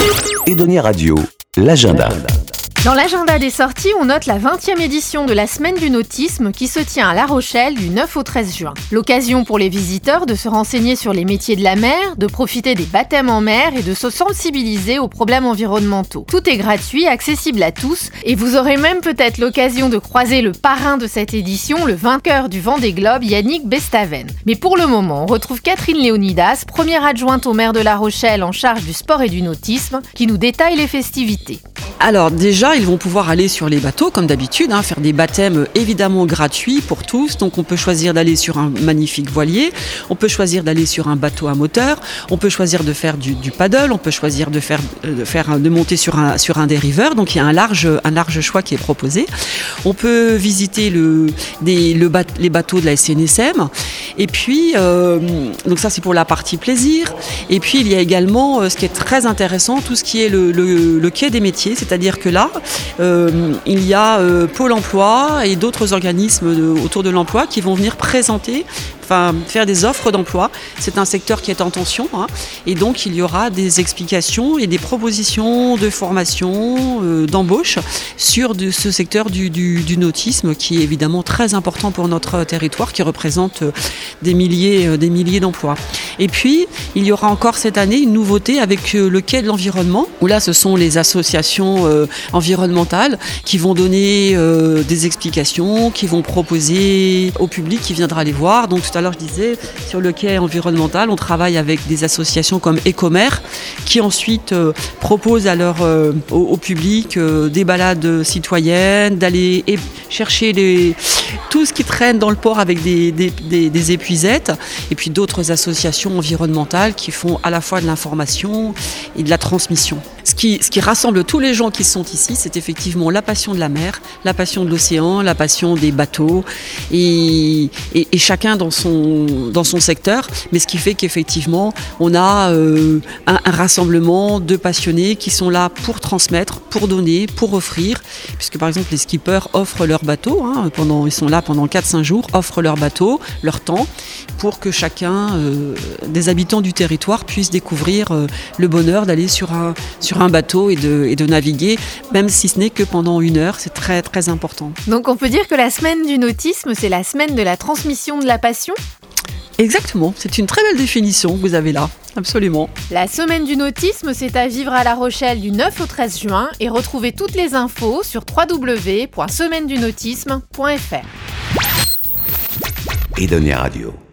Edonia Radio, l'agenda. Dans l'agenda des sorties, on note la 20e édition de la Semaine du Nautisme qui se tient à La Rochelle du 9 au 13 juin. L'occasion pour les visiteurs de se renseigner sur les métiers de la mer, de profiter des baptêmes en mer et de se sensibiliser aux problèmes environnementaux. Tout est gratuit, accessible à tous et vous aurez même peut-être l'occasion de croiser le parrain de cette édition, le vainqueur du Vendée Globe, Yannick Bestaven. Mais pour le moment, on retrouve Catherine Léonidas, première adjointe au maire de La Rochelle en charge du sport et du nautisme, qui nous détaille les festivités. Alors déjà, ils vont pouvoir aller sur les bateaux comme d'habitude, faire des baptêmes évidemment gratuits pour tous. Donc on peut choisir d'aller sur un magnifique voilier, on peut choisir d'aller sur un bateau à moteur, on peut choisir de faire du paddle, on peut choisir de monter sur un dériveur. Donc il y a un large choix qui est proposé. On peut visiter les bateaux de la SNSM. Et puis, donc ça c'est pour la partie plaisir. Et puis il y a également ce qui est très intéressant, tout ce qui est le quai des métiers. C'est-à-dire que là, il y a Pôle emploi et d'autres organismes autour de l'emploi qui vont venir présenter, faire des offres d'emploi. C'est un secteur qui est en tension, et donc il y aura des explications et des propositions de formation, d'embauche sur ce secteur du nautisme qui est évidemment très important pour notre territoire, qui représente des milliers d'emplois. Et puis, il y aura encore cette année une nouveauté avec le quai de l'environnement, où là, ce sont les associations environnementales qui vont donner des explications, qui vont proposer au public qui viendra les voir. Donc tout à l'heure, je disais, sur le quai environnemental, on travaille avec des associations comme Ecomer, qui ensuite proposent au public des balades citoyennes, d'aller chercher tout ce qui traîne dans le port avec des épuisettes, et puis d'autres associations environnementales qui font à la fois de l'information et de la transmission. Ce qui rassemble tous les gens qui sont ici, c'est effectivement la passion de la mer, la passion de l'océan, la passion des bateaux, et chacun dans son secteur. Mais ce qui fait qu'effectivement, on a un rassemblement de passionnés qui sont là pour transmettre, pour donner, pour offrir. Puisque par exemple, les skippers offrent leur bateau, ils sont là pendant 4-5 jours, offrent leur bateau, leur temps, pour que chacun des habitants du territoire puisse découvrir le bonheur d'aller sur un bateau et de naviguer, même si ce n'est que pendant 1 heure. C'est très très important. Donc on peut dire que la semaine du nautisme, c'est la semaine de la transmission de la passion ? Exactement, c'est une très belle définition que vous avez là, absolument. La semaine du nautisme, c'est à vivre à La Rochelle du 9 au 13 juin et retrouvez toutes les infos sur www.semainedunautisme.fr. Edonia Radio.